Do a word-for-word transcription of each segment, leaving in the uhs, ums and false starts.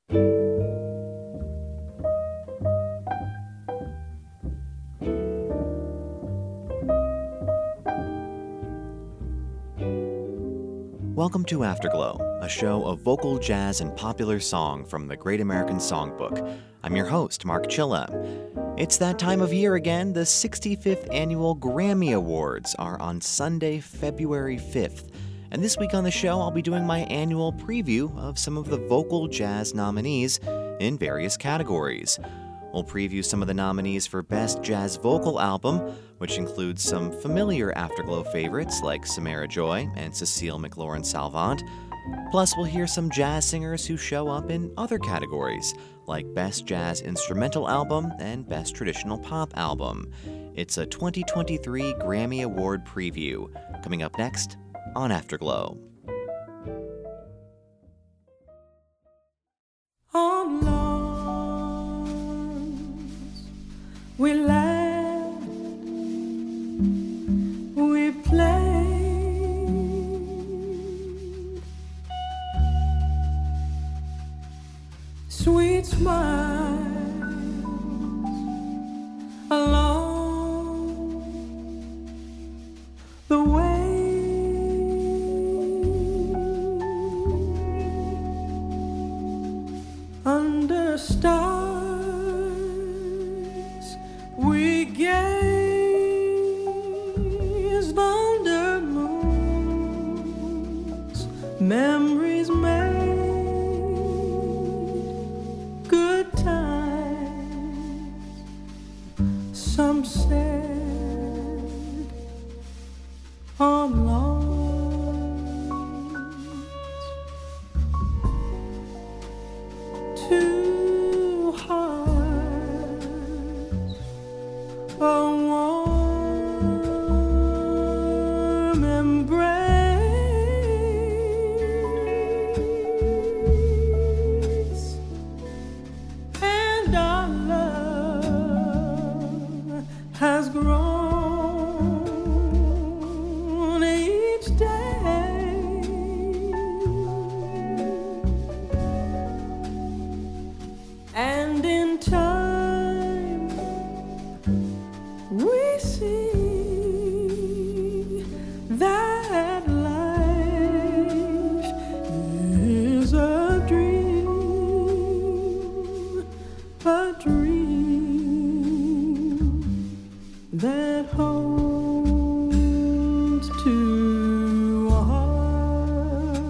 Welcome to Afterglow, a show of vocal jazz and popular song from the Great American Songbook. I'm your host, Mark Chilla. It's that time of year again. The sixty-fifth Annual Grammy Awards are on Sunday, February fifth. And this week on the show, I'll be doing my annual preview of some of the vocal jazz nominees in various categories. We'll preview some of the nominees for Best Jazz Vocal Album, which includes some familiar Afterglow favorites like Samara Joy and Cecile McLaurin-Salvant. Plus, we'll hear some jazz singers who show up in other categories, like Best Jazz Instrumental Album and Best Traditional Pop Album. It's a twenty twenty-three Grammy Award preview, coming up next on Afterglow. On lawns we laughed, we played, sweet smiles along the way. Under stars we gazed, under moons memories made, good times some said on lawns. Two hearts, a warm embrace, and our love has grown each day. And in time we see that life is a dream, a dream that holds two hearts.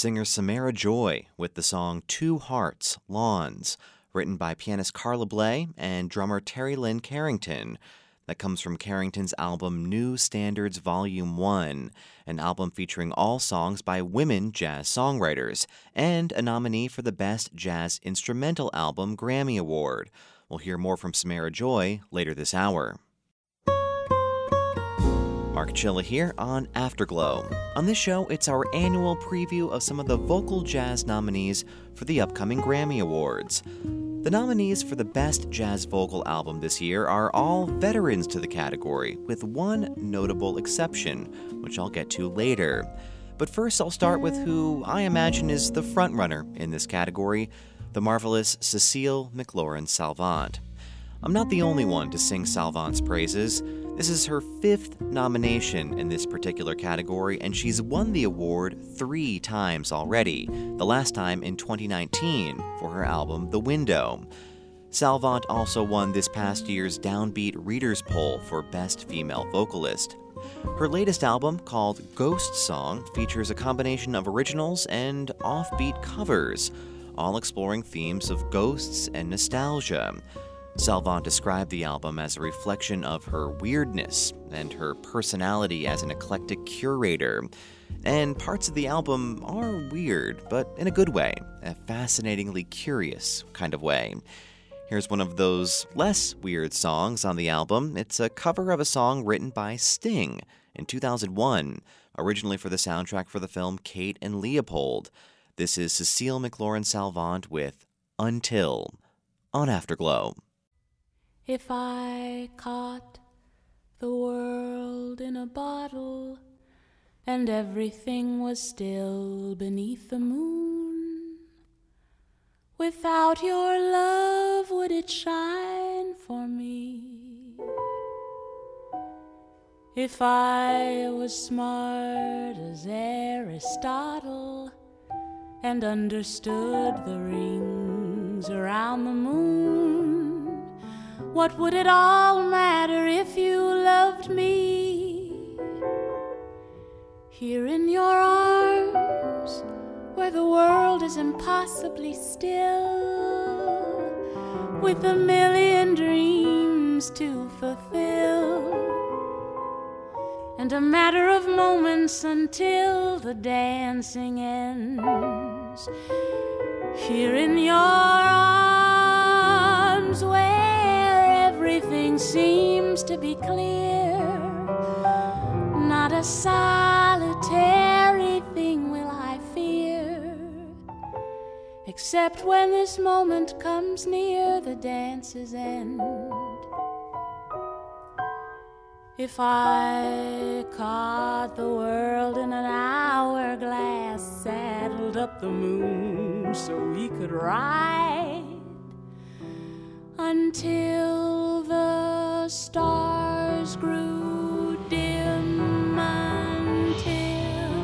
singer Samara Joy with the song Two Hearts, Lawns, written by pianist Carla Bley and drummer Terry Lynn Carrington. That comes from Carrington's album New Standards Volume one, an album featuring all songs by women jazz songwriters, and a nominee for the Best Jazz Instrumental Album Grammy Award. We'll hear more from Samara Joy later this hour. Mark Chilla here on Afterglow. On this show, it's our annual preview of some of the vocal jazz nominees for the upcoming Grammy Awards. The nominees for the Best Jazz Vocal Album this year are all veterans to the category, with one notable exception, which I'll get to later. But first, I'll start with who I imagine is the frontrunner in this category, the marvelous Cecile McLorin-Salvant. I'm not the only one to sing Salvant's praises. This is her fifth nomination in this particular category, and she's won the award three times already, the last time in twenty nineteen for her album The Window. Salvant also won this past year's Downbeat Readers' Poll for Best Female Vocalist. Her latest album, called Ghost Song, features a combination of originals and offbeat covers, all exploring themes of ghosts and nostalgia. Salvant described the album as a reflection of her weirdness and her personality as an eclectic curator. And parts of the album are weird, but in a good way, a fascinatingly curious kind of way. Here's one of those less weird songs on the album. It's a cover of a song written by Sting in two thousand one, originally for the soundtrack for the film Kate and Leopold. This is Cecile McLorin-Salvant with Until on Afterglow. If I caught the world in a bottle and everything was still beneath the moon, without your love would it shine for me? If I was smart as Aristotle and understood the rings around the moon, what would it all matter if you loved me? Here in your arms, where the world is impossibly still, with a million dreams to fulfill, and a matter of moments until the dancing ends. Here in your arms, where everything seems to be clear, not a solitary thing will I fear, except when this moment comes near the dance's end. If I caught the world in an hourglass, saddled up the moon so we could ride until the stars grew dim, until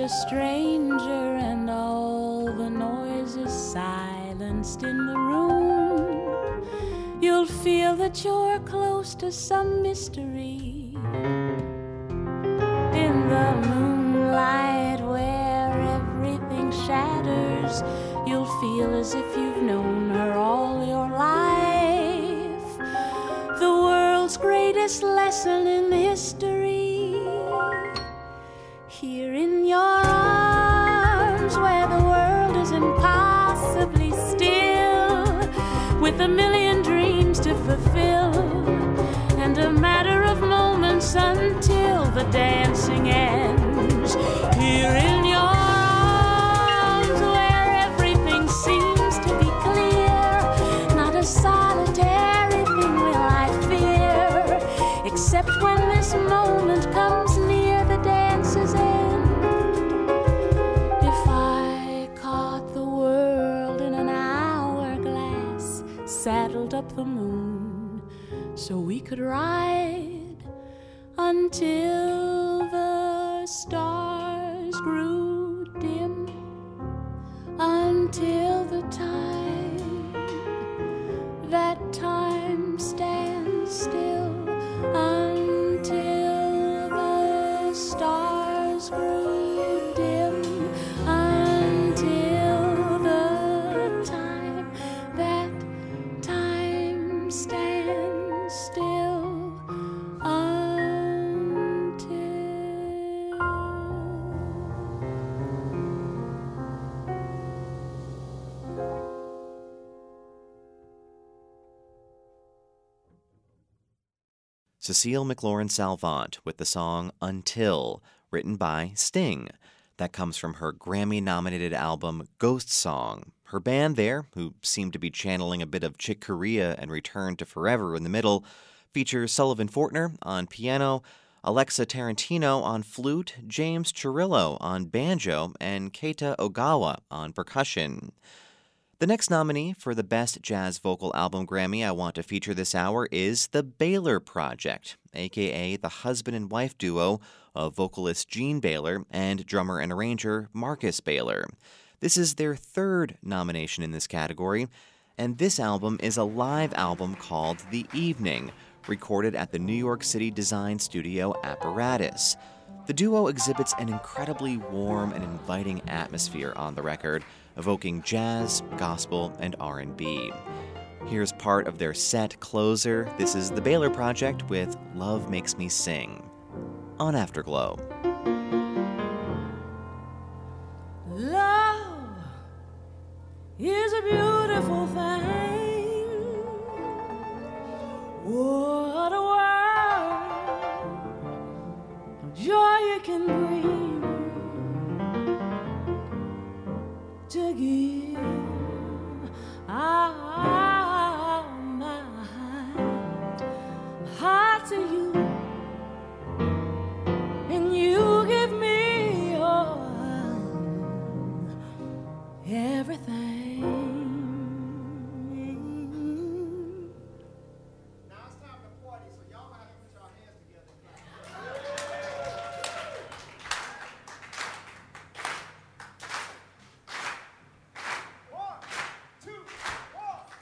a stranger and all the noise is silenced in the room, you'll feel that you're close to some mystery. In the moonlight where everything shatters, you'll feel as if you've known her all your life. The world's greatest lesson in history, here in your arms where the world is impossibly still, with a million dreams to fulfill, and a matter of moments until the dancing ends. Here in your arms where everything seems to be clear, not a solitary thing will I fear, except when this moment comes near the dance's end. If I caught the world in an hourglass, saddled up the moon so we could ride until the stars grew dim, until the time, that time stands still, until the stars grew dim, until the time, that time stands still, until. Cecile McLorin Salvant with the song Until, written by Sting. That comes from her Grammy-nominated album Ghost Song. Her band there, who seemed to be channeling a bit of Chick Corea and Return to Forever in the middle, features Sullivan Fortner on piano, Alexa Tarantino on flute, James Chirillo on banjo, and Keita Ogawa on percussion. The next nominee for the Best Jazz Vocal Album Grammy I want to feature this hour is The Baylor Project, aka the husband and wife duo of vocalist Gene Baylor and drummer and arranger Marcus Baylor. This is their third nomination in this category, and this album is a live album called The Evening, recorded at the New York City design studio Apparatus. The duo exhibits an incredibly warm and inviting atmosphere on the record, evoking jazz, gospel, and R and B. Here's part of their set closer. This is The Baylor Project with Love Makes Me Sing on Afterglow. Love is a beautiful thing. What a world of joy you can bring to give our mind, heart to you, and you give me your everything. Now it's time to party, so y'all gonna have to put your hands together. One, two, one.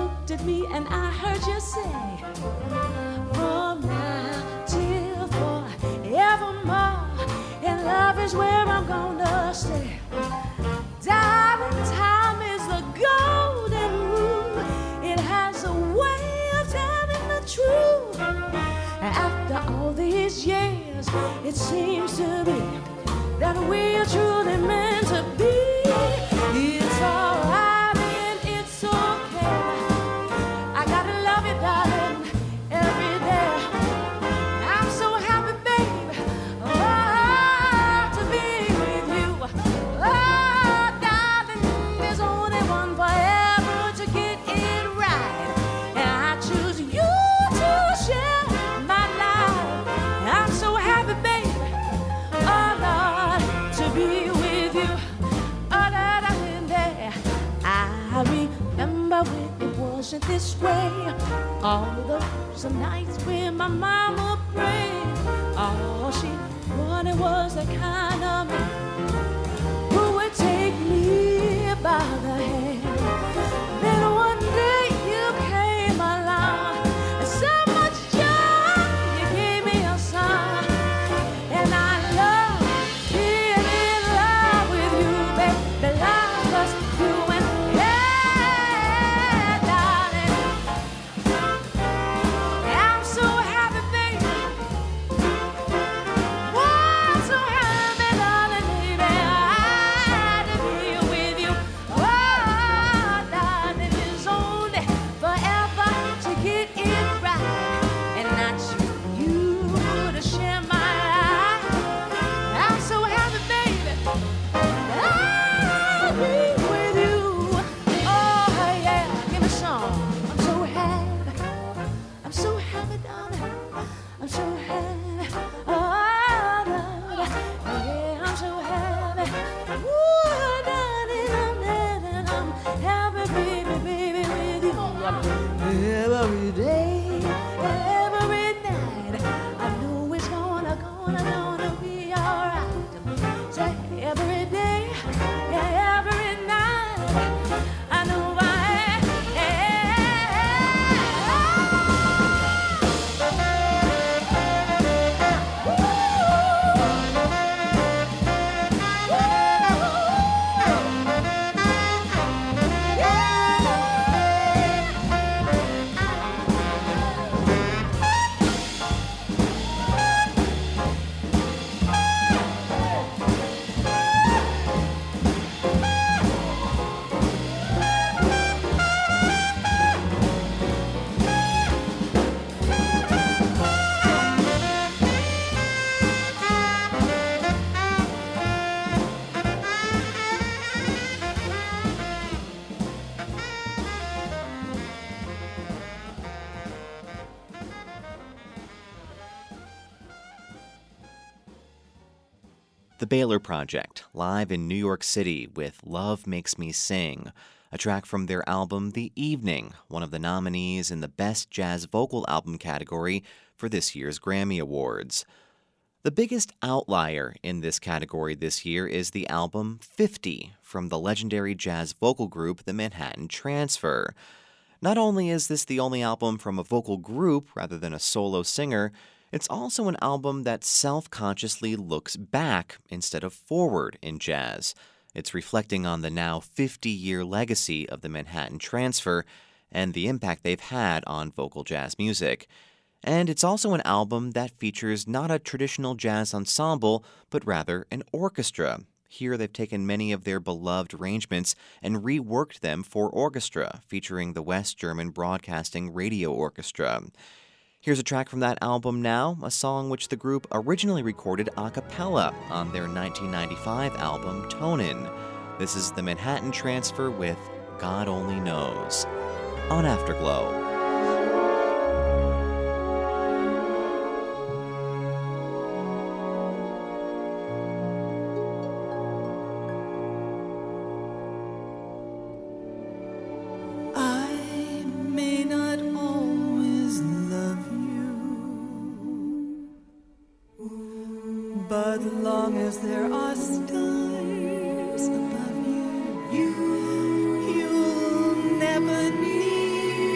looked at me and I heard you say, from now till forevermore, and love is where I'm gonna stay. Darling, time is the golden rule. It has a way of telling the truth. After all these years, it seems to be that we are truly meant to be. It's alright and it's okay. I gotta love you, darling, every day. I'm so happy, baby, oh, to be with you. Oh, darling, there's only one forever to get it right, and I choose you to share my life. I'm so happy, baby, oh Lord, to be with you. Oh, that I've been there. I remember when it wasn't this way. All those nights when my mama prayed, all she wanted was the kind of man who would take me by the hand. Then one day you came along, and so much joy, you gave me a song, and I love being in love with you, baby. Love us, you and yeah, darling. I'm so happy, baby. Oh, I'm so happy, darling, baby. I to be with you. Oh, darling, it's only forever to get it right, and I choose you to share my life. I'm so happy, baby. I'll be with you. Oh, yeah, give me some. I'm so happy. I'm so happy, darling. I'm so happy. Oh, darling. Yeah, I'm so happy. Ooh, darling, I'm darling, I'm happy, baby, baby, with you. Every day, every night, I know it's gonna, gonna, gonna be alright. Say every day, yeah, every night, I know I. The Baylor Project, live in New York City with Love Makes Me Sing, a track from their album The Evening, one of the nominees in the Best Jazz Vocal Album category for this year's Grammy Awards. The biggest outlier in this category this year is the album fifty from the legendary jazz vocal group The Manhattan Transfer. Not only is this the only album from a vocal group rather than a solo singer, it's also an album that self-consciously looks back instead of forward in jazz. It's reflecting on the now fifty-year legacy of the Manhattan Transfer and the impact they've had on vocal jazz music. And it's also an album that features not a traditional jazz ensemble, but rather an orchestra. Here they've taken many of their beloved arrangements and reworked them for orchestra, featuring the West German Broadcasting Radio Orchestra. Here's a track from that album now, a song which the group originally recorded a cappella on their nineteen ninety-five album Tonin'. This is the Manhattan Transfer with God Only Knows on Afterglow. But long as there are stars above you, you, you'll never need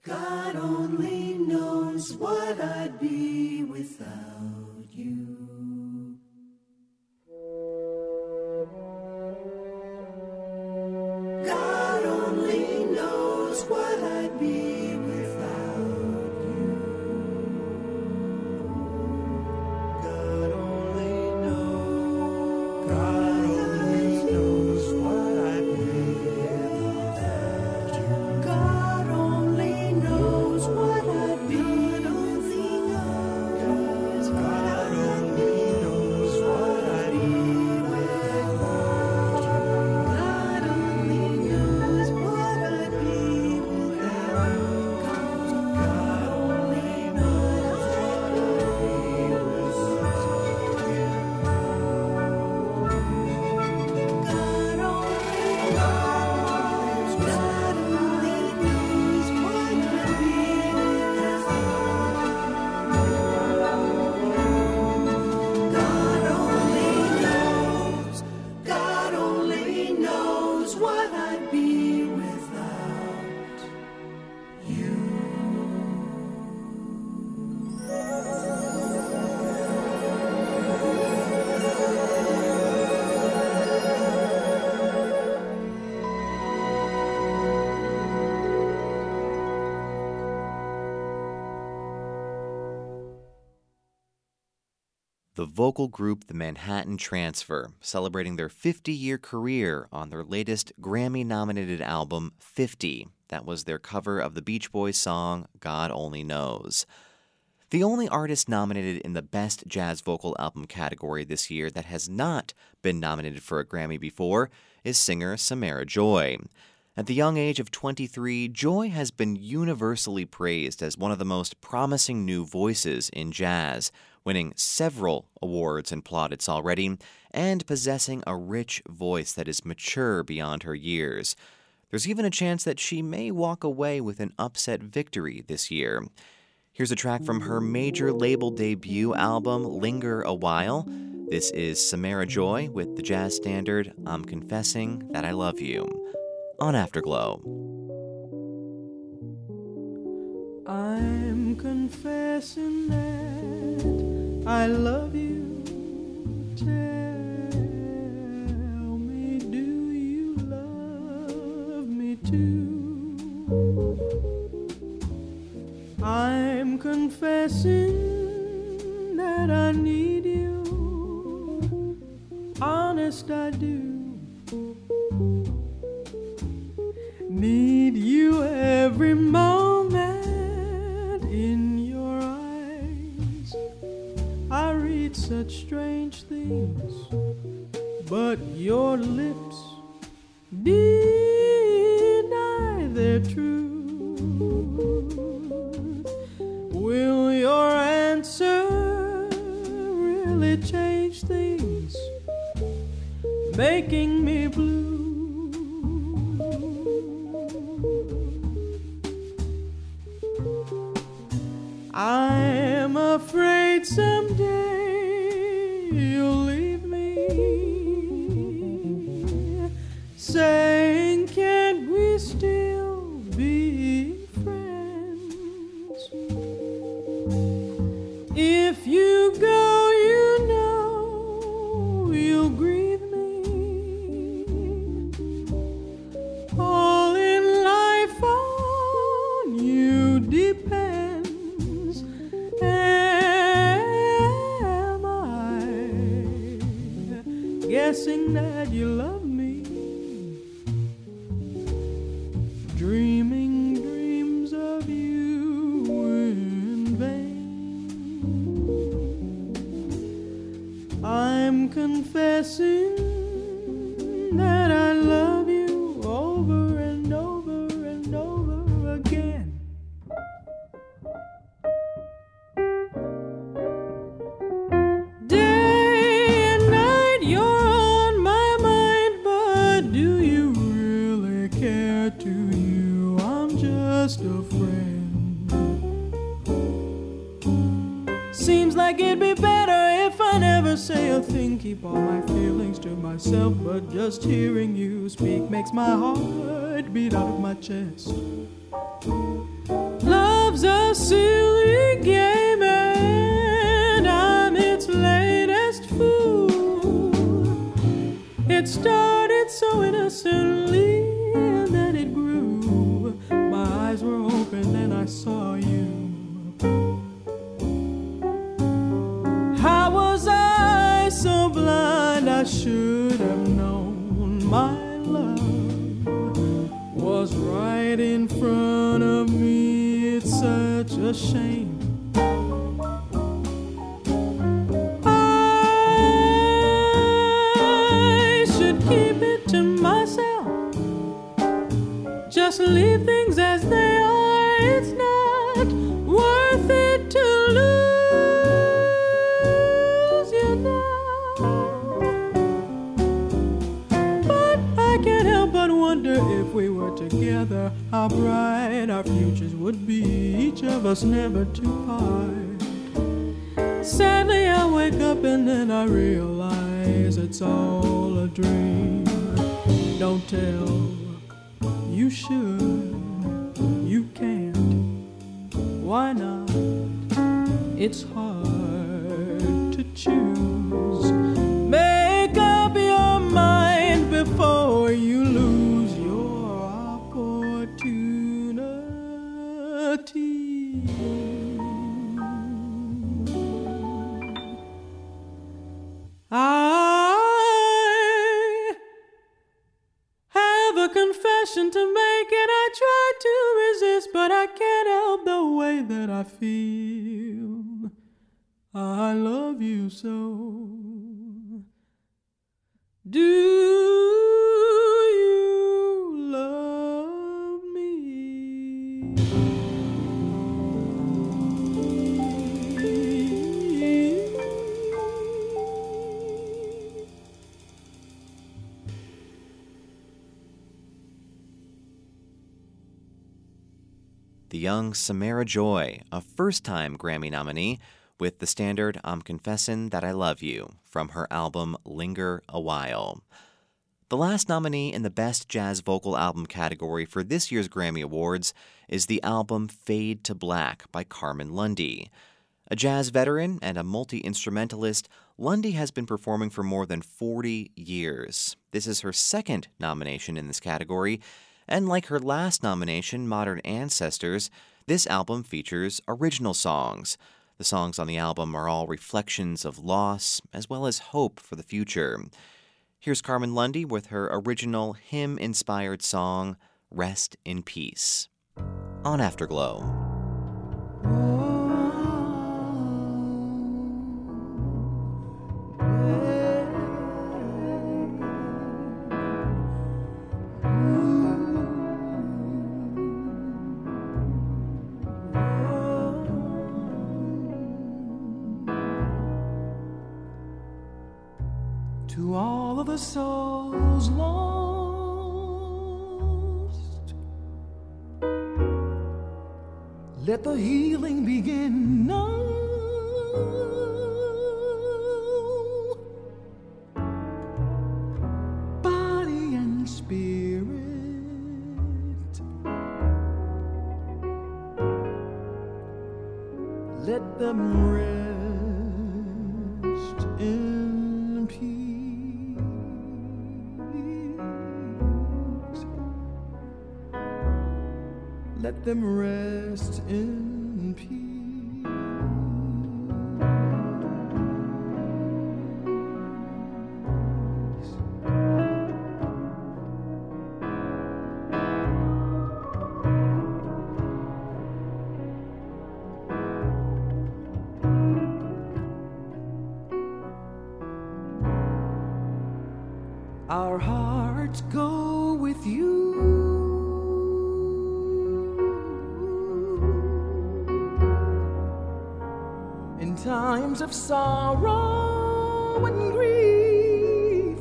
God only knows what I'd be without you. God only knows what I'd be without you. God only knows. God only knows what I'd be without you. God only knows what I'd be without you. God only knows what I'd be without you. God only knows what I'd be without you. God only knows what I'd be without you. God only knows. God only knows what I'd be without you. God only knows. God only knows what I'd be without you. The vocal group The Manhattan Transfer, celebrating their fifty-year career on their latest Grammy-nominated album, fifty. That was their cover of the Beach Boys song, God Only Knows. The only artist nominated in the Best Jazz Vocal Album category this year that has not been nominated for a Grammy before is singer Samara Joy. At the young age of twenty-three, Joy has been universally praised as one of the most promising new voices in jazz, winning several awards and plaudits already, and possessing a rich voice that is mature beyond her years. There's even a chance that she may walk away with an upset victory this year. Here's a track from her major label debut album, Linger a While. This is Samara Joy with the jazz standard, I'm Confessing That I Love You, on Afterglow. I'm confessing that I love you. Tell me, do you love me too? I'm confessing that I need you. Honest, I do. Need you every moment. In your eyes I read such strange things, but your lips deny their truth. Will your answer really change things, making me blue? I'm afraid someday you'll leave me, saying, can't we still be friends? If you go, you know you'll grieve me. All in life on you depends. Guessing that you love me, dreaming dreams of you in vain. I'm confessing that I love you over and over and over again. Just a friend. Seems like it'd be better if I never say a thing, keep all my feelings to myself, but just hearing you speak makes my heart beat out of my chest. of me, it's such a shame. I should keep it to myself, just leave things as they are. It's not worth it to lose you now. But I can't help but wonder if we were together, how bright our futures would be, each of us never to part. Sadly, I wake up and then I realize it's all a dream. Don't tell, you should, you can't. Why not? It's hard to choose. Make up your mind before you lose your opportunity. I have a confession to make, and I try to resist, but I can't help the way that I feel. I love you so. Do you love me? The young Samara Joy, a first-time Grammy nominee, with the standard I'm Confessin' That I Love You from her album Linger a While. The last nominee in the Best Jazz Vocal Album category for this year's Grammy Awards is the album Fade to Black by Carmen Lundy. A jazz veteran and a multi-instrumentalist, Lundy has been performing for more than forty years. This is her second nomination in this category, and like her last nomination, Modern Ancestors, this album features original songs. The songs on the album are all reflections of loss, as well as hope for the future. Here's Carmen Lundy with her original hymn-inspired song, Rest in Peace, on Afterglow. To all of the souls lost, let the healing begin now. Body and spirit, let them rest in peace. Let them rest in peace. Our hearts go with you. In times of sorrow and grief,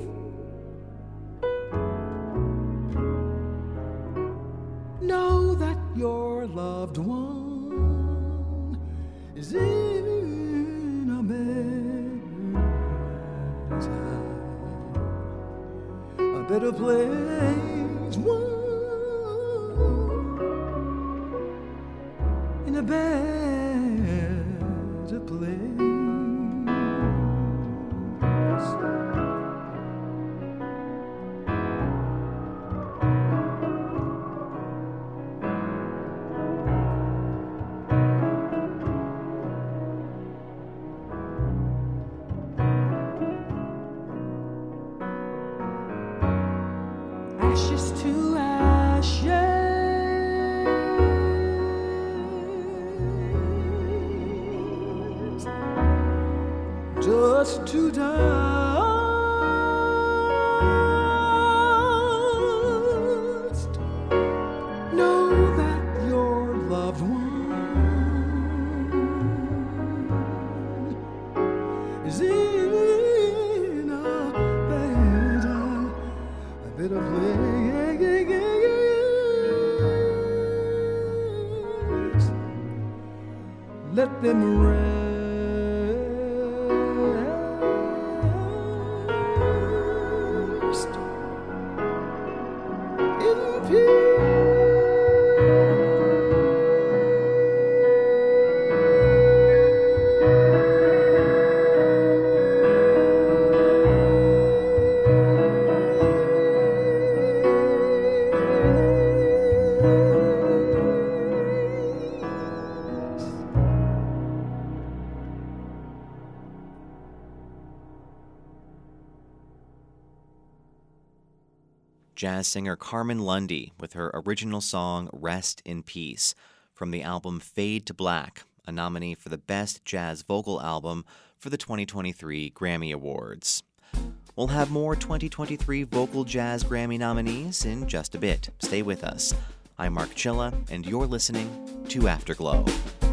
know that your loved one is in a better time, a better place, one in a better place. Ashes to ashes, just to dust. Know that your loved one is in a bed, a bit of place. Let them rest in peace. Jazz singer Carmen Lundy with her original song Rest in Peace from the album Fade to Black, a nominee for the Best Jazz Vocal Album for the twenty twenty-three Grammy Awards. We'll have more twenty twenty-three Vocal Jazz Grammy nominees in just a bit. Stay with us. I'm Mark Chilla, and you're listening to Afterglow.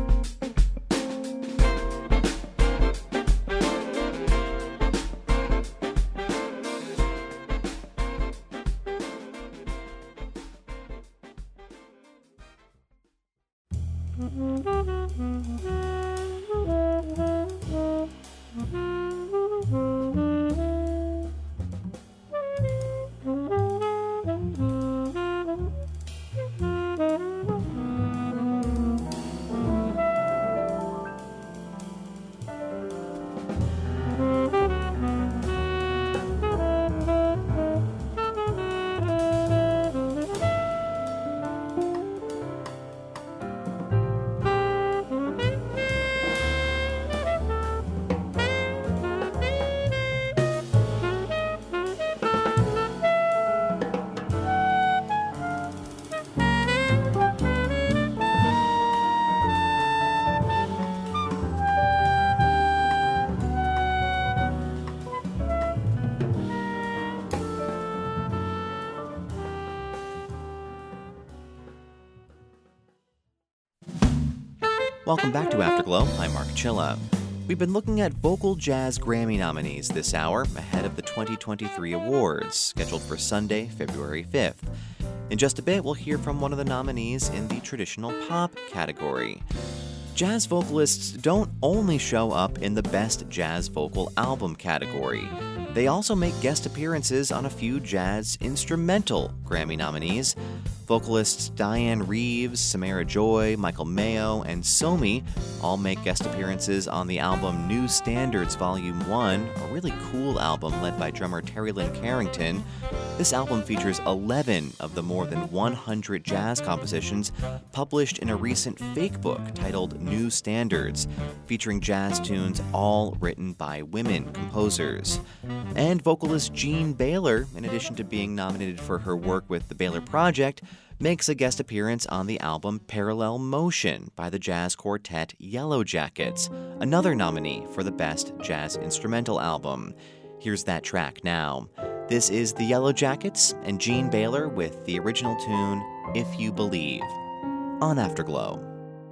Welcome back to Afterglow. I'm Mark Chilla. We've been looking at Vocal Jazz Grammy nominees this hour ahead of the twenty twenty-three awards, scheduled for Sunday, February fifth. In just a bit, we'll hear from one of the nominees in the traditional pop category. Jazz vocalists don't only show up in the Best Jazz Vocal Album category. They also make guest appearances on a few jazz instrumental Grammy nominees. Vocalists Diane Reeves, Samara Joy, Michael Mayo, and Somi all make guest appearances on the album New Standards Volume one, a really cool album led by drummer Terry Lynn Carrington. This album features eleven of the more than one hundred jazz compositions published in a recent fake book titled New Standards, featuring jazz tunes all written by women composers. And vocalist Jean Baylor, in addition to being nominated for her work with the Baylor Project, makes a guest appearance on the album Parallel Motion by the jazz quartet Yellow Jackets, another nominee for the Best Jazz Instrumental Album. Here's that track now. This is the Yellow Jackets and Jean Baylor with the original tune, If You Believe, on Afterglow.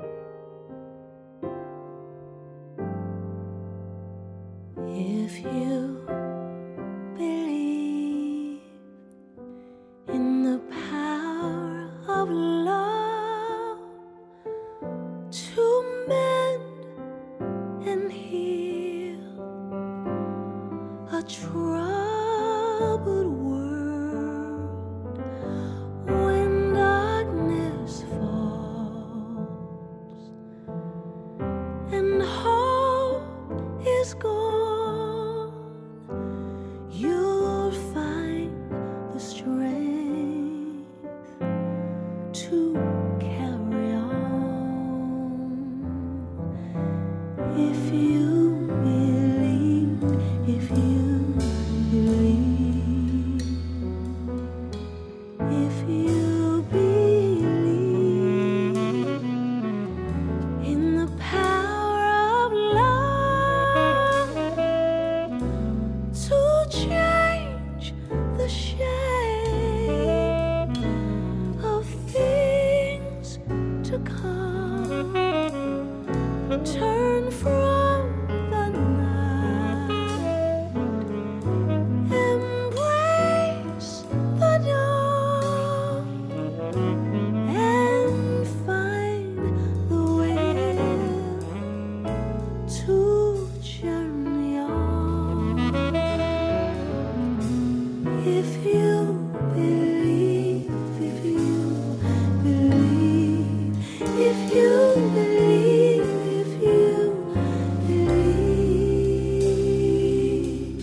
If you believe in the power of love to mend and heal a troubled world, when darkness falls and hope is gone, you'll find the strength to carry on. If you believe, if you believe, if you believe in the power of love turn from the night, embrace the dawn, and find the will to journey on. If you believe, if you believe, if you believe, if you believe.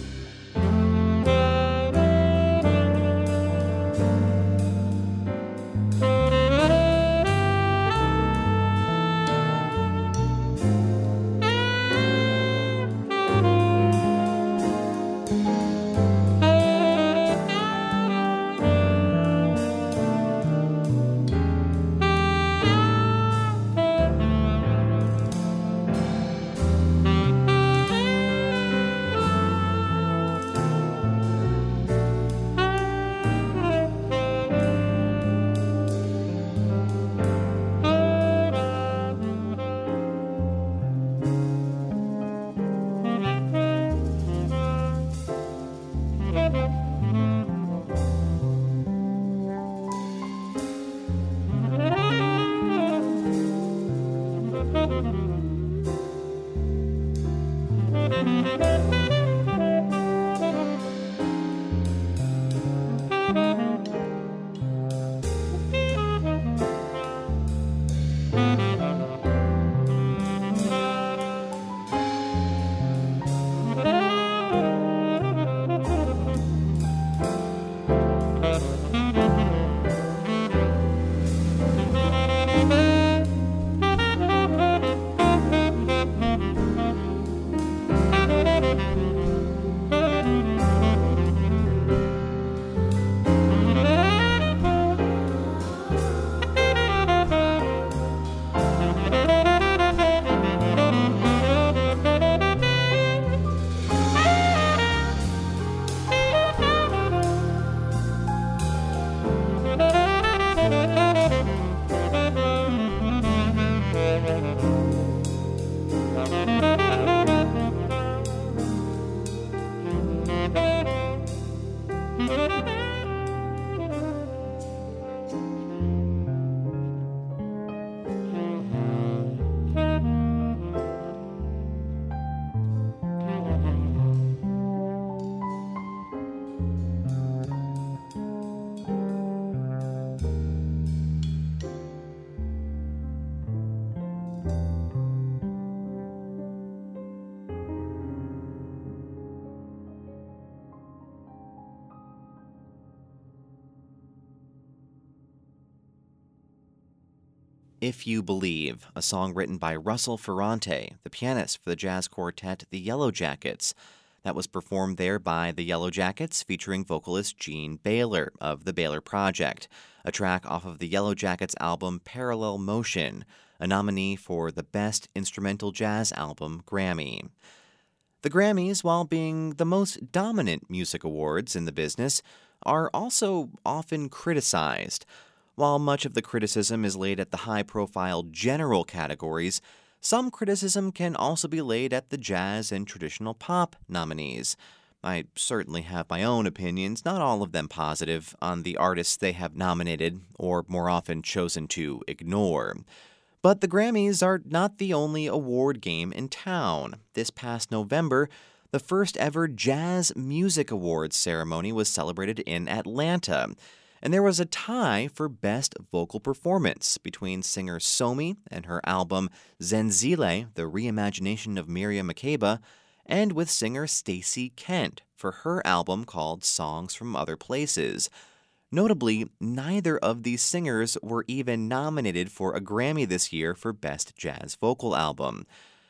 If You Believe, a song written by Russell Ferrante, the pianist for the jazz quartet The Yellow Jackets. That was performed there by The Yellow Jackets, featuring vocalist Gene Baylor of the Baylor Project, a track off of the Yellow Jackets album Parallel Motion, a nominee for the Best Instrumental Jazz Album Grammy. The Grammys, while being the most dominant music awards in the business, are also often criticized. While much of the criticism is laid at the high-profile general categories, some criticism can also be laid at the jazz and traditional pop nominees. I certainly have my own opinions, not all of them positive, on the artists they have nominated, or more often chosen to ignore. But the Grammys are not the only award game in town. This past November, the first ever Jazz Music Awards ceremony was celebrated in Atlanta, and there was a tie for Best Vocal Performance between singer Somi and her album Zenzile, the reimagination of Miriam Makeba, and with singer Stacey Kent for her album called Songs from Other Places. Notably, neither of these singers were even nominated for a Grammy this year for Best Jazz Vocal Album.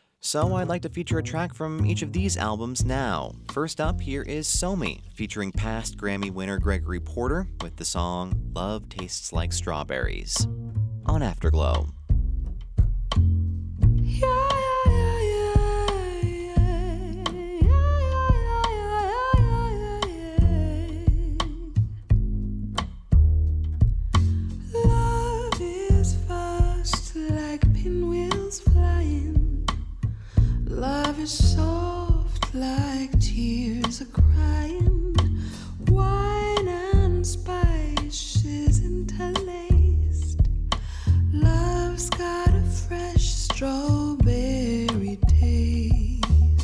So I'd like to feature a track from each of these albums now. First up, here is Somi, featuring past Grammy winner Gregory Porter with the song Love Tastes Like Strawberries on Afterglow. Yeah. Love is fast like pinwheels flying. is soft like tears are crying. Wine and spices interlaced. Love's got a fresh strawberry taste.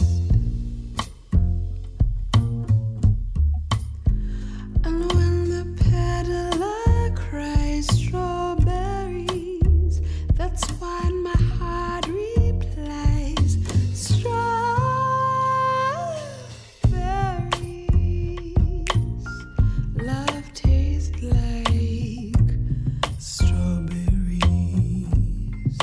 And when the peddler cries strawberries, that's when my heart replies strawberries. Love tastes like strawberries.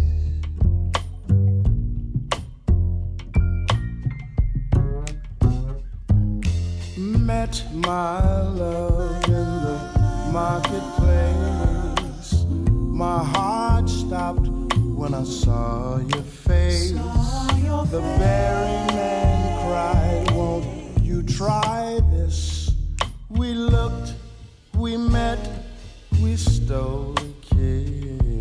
Met my love in the marketplace. My heart stopped when I saw your face. The berryman cried, won't you try this? We looked, we met, we stole a kiss.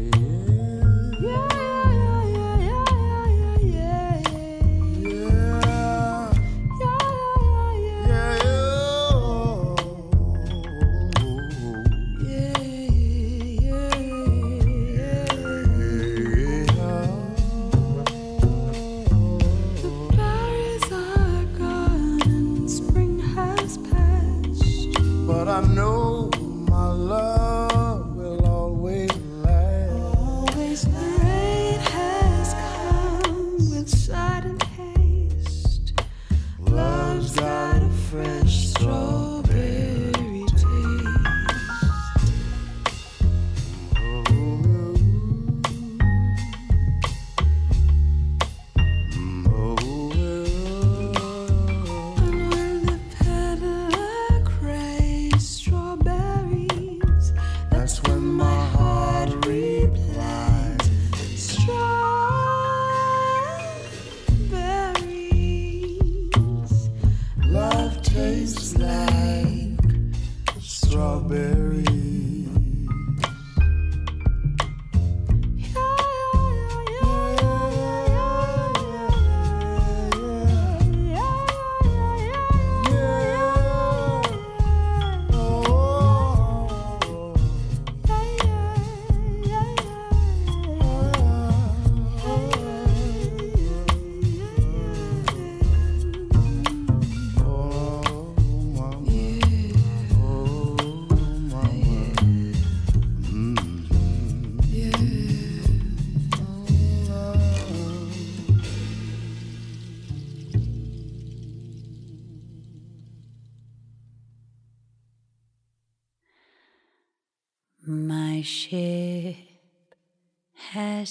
But I know my love will always last. Always the rain has come with sudden haste. Love's got a fresh strawberry taste. And when the peddler cries strawberries, That's when my heart replies strawberries. love tastes like strawberries. My ship has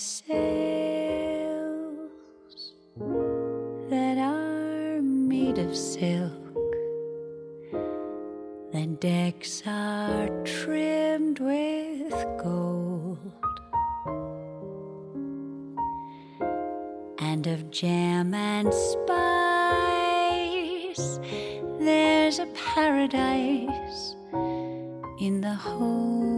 sails that are made of silk. The decks are trimmed with gold, and of jam and spice there's a paradise in the hold.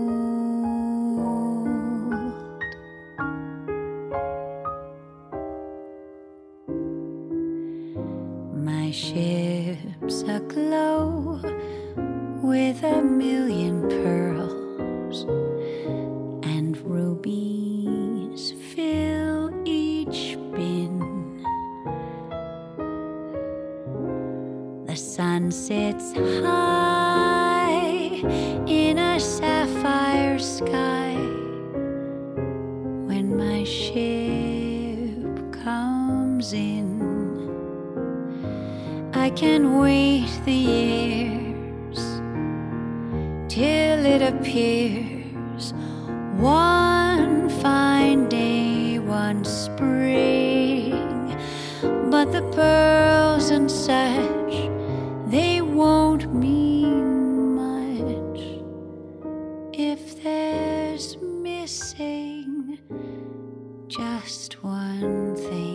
My ship's aglow with a million pearls, and rubies fill each bin. The sun sits high in a sapphire sky when my ship comes in. I can wait the years till it appears one fine day, one spring. But the pearls and such, they won't mean much if there's missing just one thing.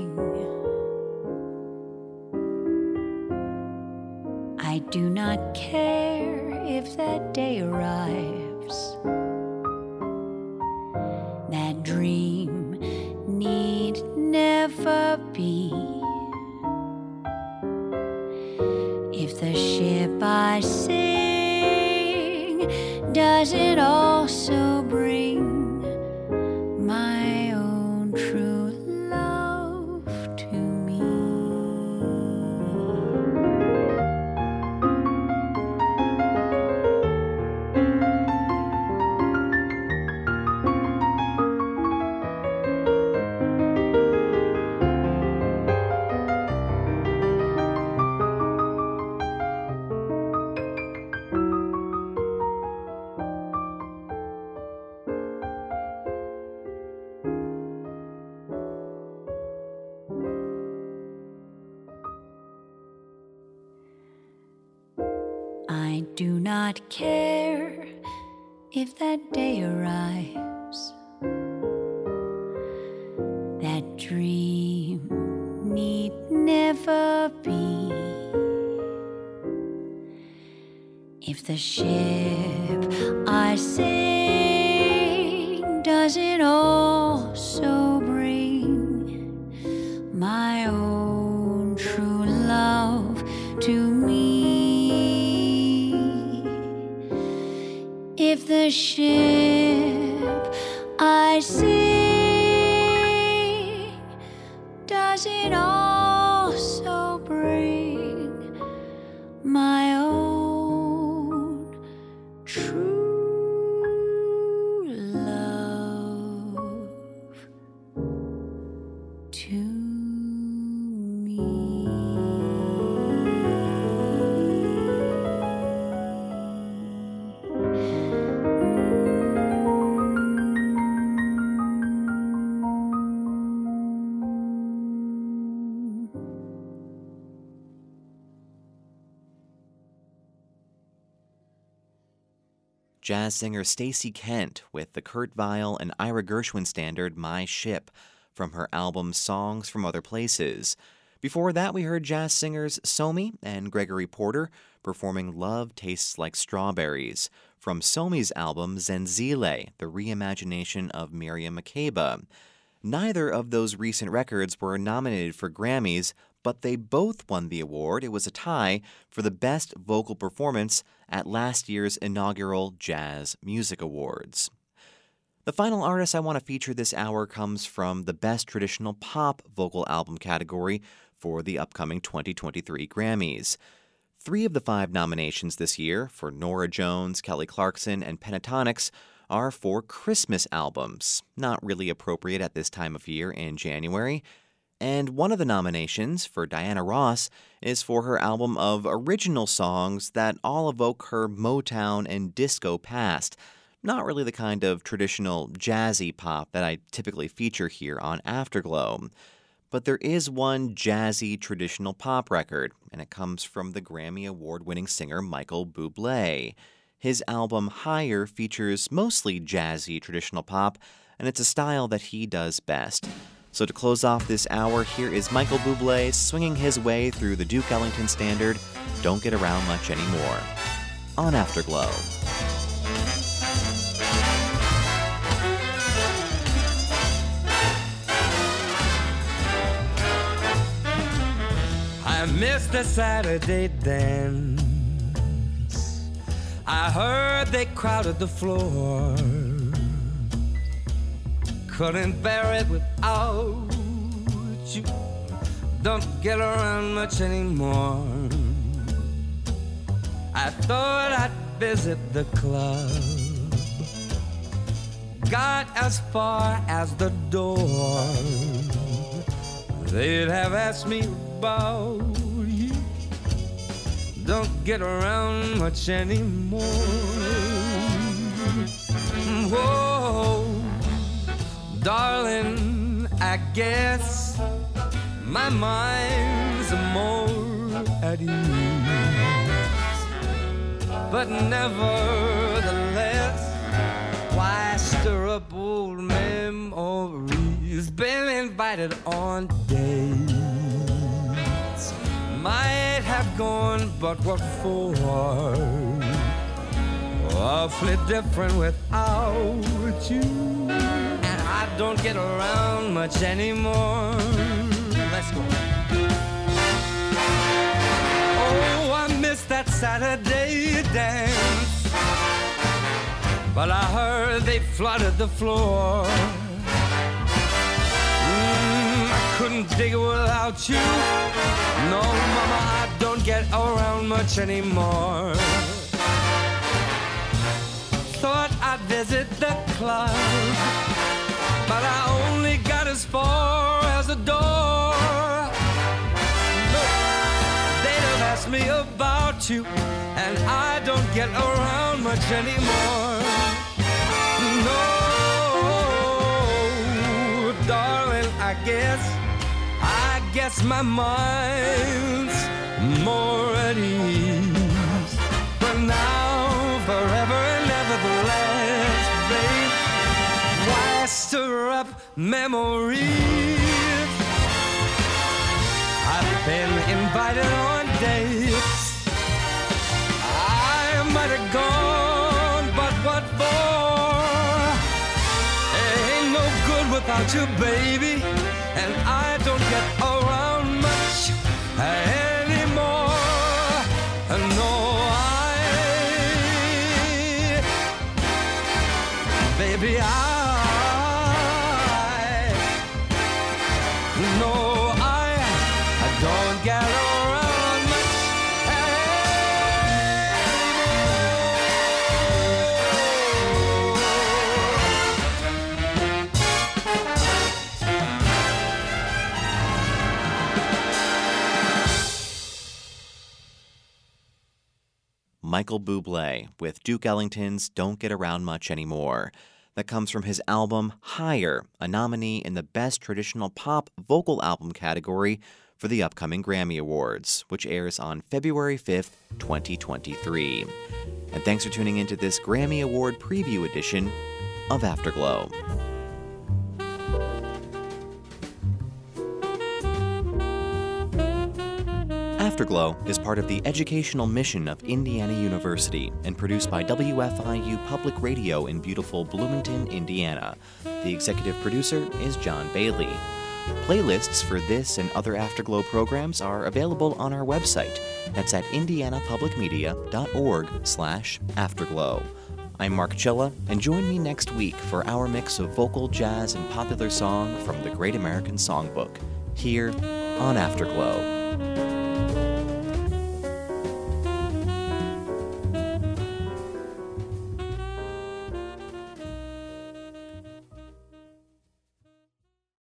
I do not care if that day arrives. That dream need never be. does it also bring my own true love to me? I do not care if that day arrives. That dream need never be. If the ship I sing does it also bring my own true love to me? If the ship I sing does it also bring my own true love to me? Jazz singer Stacey Kent with the Kurt Weill and Ira Gershwin standard My Ship from her album Songs from Other Places. Before that, we heard jazz singers Somi and Gregory Porter performing Love Tastes Like Strawberries from Somi's album Zenzile, the reimagination of Miriam Makeba. Neither of those recent records were nominated for Grammys, but they both won the award. It was a tie for the Best Vocal Performance at last year's inaugural Jazz Music Awards. The final artist I want to feature this hour comes from the Best Traditional Pop Vocal Album category for the upcoming twenty twenty-three Grammys. Three of the five nominations this year, for Norah Jones, Kelly Clarkson, and Pentatonix, are for Christmas albums, not really appropriate at this time of year in January. And one of the nominations, for Diana Ross, is for her album of original songs that all evoke her Motown and disco past. Not really the kind of traditional jazzy pop that I typically feature here on Afterglow. But there is one jazzy traditional pop record, and it comes from the Grammy Award-winning singer Michael Bublé. His album Higher features mostly jazzy traditional pop, and it's a style that he does best. So to close off this hour, here is Michael Bublé swinging his way through the Duke Ellington standard, Don't Get Around Much Anymore, on Afterglow. I missed the Saturday dance. I heard they crowded the floor. Couldn't bear it without you. Don't get around much anymore. I thought I'd visit the club. Got as far as the door. They'd have asked me about you. Don't get around much anymore. Whoa, darling, I guess my mind's more at ease. But nevertheless, why stir up old memories? Been invited on dates, might have gone, but what for? Awfully different without you, and I don't get around much anymore. Let's go. Oh, I miss that Saturday dance. but I heard they flooded the floor. Mm, I couldn't dig it without you. No, mama, I don't get around much anymore. Thought I'd visit the club, but I only got as far as the door. They'd have asked me about you, and I don't get around much anymore. No, darling, I guess, I guess my mind's more at ease. But now, forever and nevertheless, babe, why stir up memories? I've been invited on dates. I might have gone, but what for? Ain't no good without you, baby, and I don't get around much anymore. No, I, baby, I, no, I, I don't get around much Michael Bublé with Duke Ellington's Don't Get Around Much Anymore. That comes from his album Higher, a nominee in the Best Traditional Pop Vocal Album category for the upcoming Grammy Awards, which airs on February fifth, twenty twenty-three. And thanks for tuning into this Grammy Award preview edition of Afterglow. Afterglow is part of the educational mission of Indiana University and produced by W F I U Public Radio in beautiful Bloomington, Indiana. The executive producer is John Bailey. Playlists for this and other Afterglow programs are available on our website. That's at indianapublicmedia.org slash afterglow. I'm Mark Chilla, and join me next week for our mix of vocal, jazz, and popular song from the Great American Songbook, here on Afterglow.